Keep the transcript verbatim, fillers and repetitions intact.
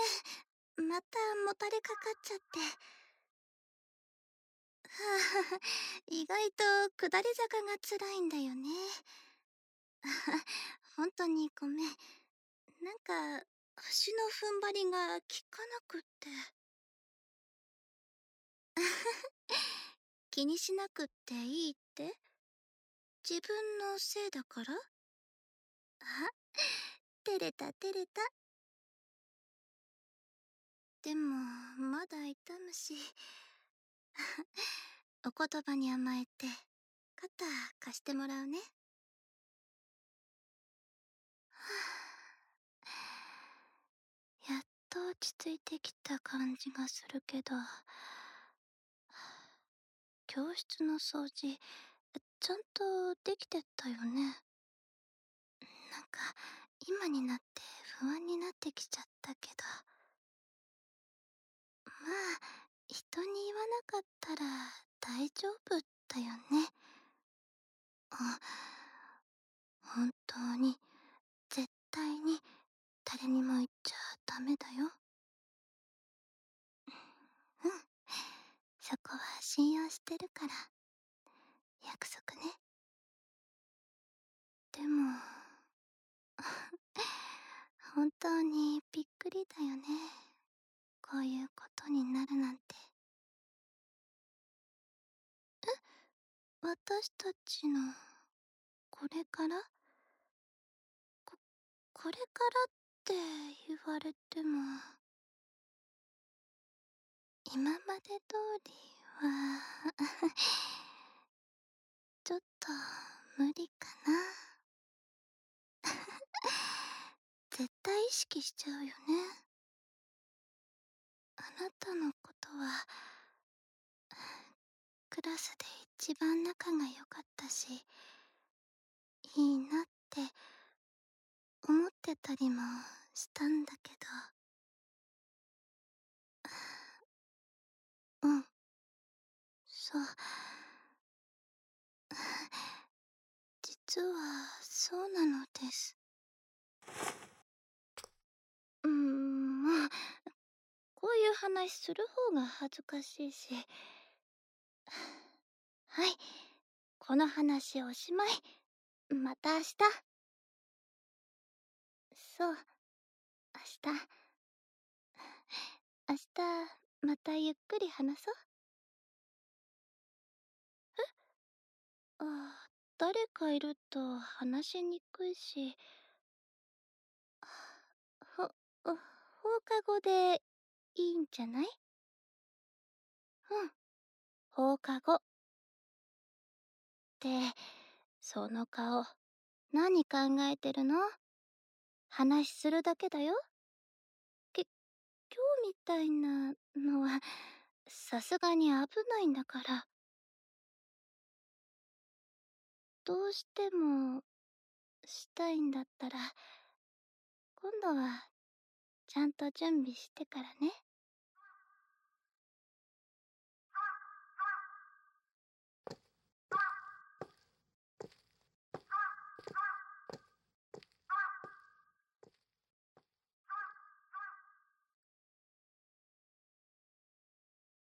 めん。またもたれかかっちゃって。はあ、意外と下り坂が辛いんだよね。ほんとにごめん。なんか、足の踏ん張りが効かなくって。気にしなくっていいって？自分のせいだから？あ、照れた照れた。でも、まだ痛むし。お言葉に甘えて、肩貸してもらうね。はあ。やっと落ち着いてきた感じがするけど。教室の掃除、ちゃんとできてたよね。なんか、今になって不安になってきちゃったけど。まあ、人に言わなかったら大丈夫だよね。あ、本当に、絶対に誰にも言っちゃダメだよ。うん、そこは信用してるから。約束ね。でも、本当にびっくりだよね。こういうことになるなんて。え？私たちの、これから？こ、これからって言われても。今まで通りはちょっと無理かな。絶対意識しちゃうよね。あなたのことは、クラスで一番仲が良かったし、いいなって思ってたりもしたんだけど。うん。そう。実はそうなのです。うーん、まあ、こういう話する方が恥ずかしいし。はい、この話おしまい。また明日。そう、明日。明日、またゆっくり話そう。え？ああ、誰かいると話しにくいし。ほ放課後でいいんじゃない？うん、放課後。って、その顔、何考えてるの？話するだけだよ。け、今日みたいなのは、さすがに危ないんだから。どうしてもしたいんだったら、今度はちゃんと準備してからね。